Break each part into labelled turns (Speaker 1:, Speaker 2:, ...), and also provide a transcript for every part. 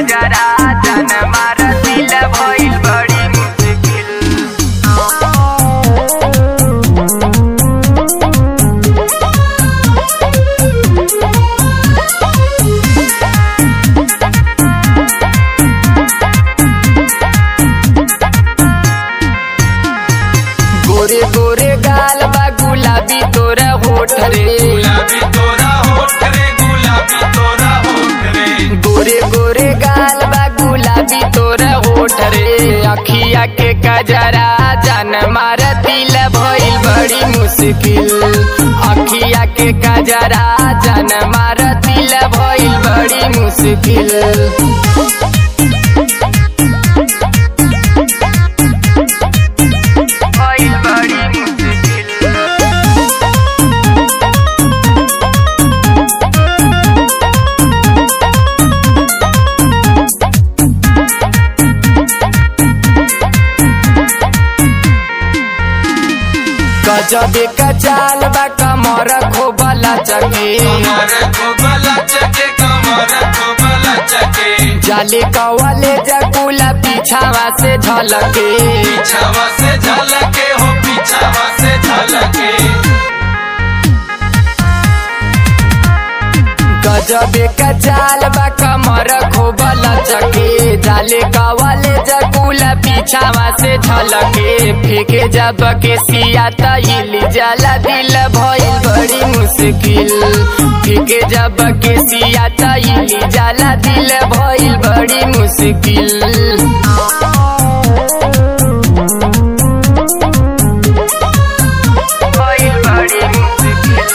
Speaker 1: कजरा जान मार दिल भइल बड़ी मुश्किल। गोरे गोरे गाल बा गुलाबी तोरा होठ रे,
Speaker 2: गुलाबी तोरा होठ रे, गुलाबी तोरा होठ रे।
Speaker 1: गोरे गोरे गाल बा गुलाबी तोरा होठ रे। अखिया के कजरा जान मार दिल भइल बड़ी मुश्किल। अखिया के कजरा जान मार दिल भइल बड़ी मुश्किल। भइल बड़ी मुश्किल। गजबे का चाल बा कमर खोबला चके,
Speaker 2: कमर को बला चके, कमर को बला चके।
Speaker 1: जाले कवाले जकुला पीछावा से झलके।
Speaker 2: पीछावा से झलके हो, पीछावा से झलके।
Speaker 1: गजबे का चाल बा कमर खोबला चके, जाले कवाले जकुला पीछावा से झलके। फेंके जब के सिया तहिल जाला दिल भइल बड़ी मुश्किल। फेंके जब के सिया तहिल जाला दिल भइल बड़ी मुश्किल। भइल बड़ी मुश्किल।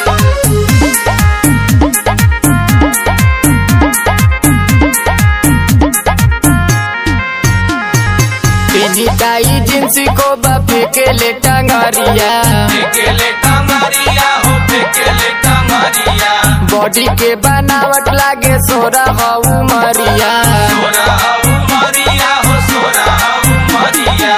Speaker 1: पेनिटाई जींस को बापे के ले टंगरिया,
Speaker 2: फेंकेले टंगरिया हो, फेंकेले टंगरिया।
Speaker 1: बॉडी के बनावट लागे सोरा हऊ मरिया।
Speaker 2: सोरा हऊ मरिया हो, सोरा हऊ मरिया।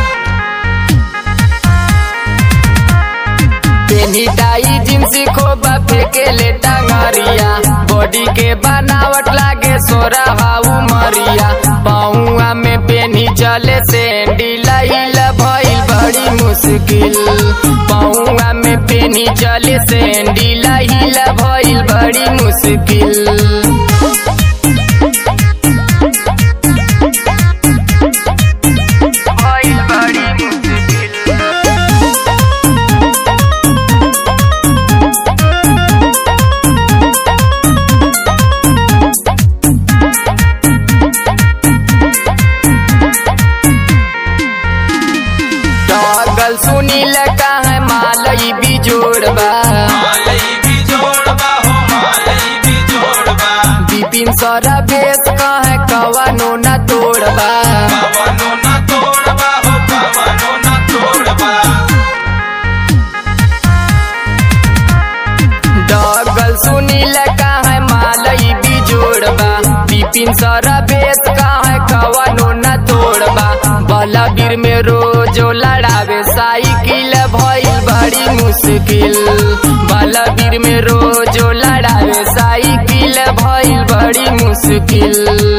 Speaker 1: पेनिटाई जींस को बापे के ले टंगरिया, बॉडी के बनावट लागे सोरा हऊ मरिया। पाऊआ में पेनी चले सैंडल हिल भइल बड़ी मुश्किल। पाऊआ में पेनी चले सैंडल हिल भइल बड़ी मुश्किल। भइल बड़ी मुश्किल। टॉगल सुनील का है मालई बिजोड़बा,
Speaker 2: मालई भी जोड़बा हो, मालई भी जोड़बा।
Speaker 1: बिपिन सरा बेस का है कवानो न तोड़बा।
Speaker 2: कवनो न तोड़बा हो, कवनो न तोड़बा।
Speaker 1: टॉगल सुनील का है मालई बिजोड़बा, बिपिन सरा बेस का है कवानो न तोड़बा। बलबीर में रोजो लड़ावे साइकिल भइल बड़ी मुश्किल। बलबीर में रोजो लड़ावे साइकिल भइल बड़ी मुश्किल।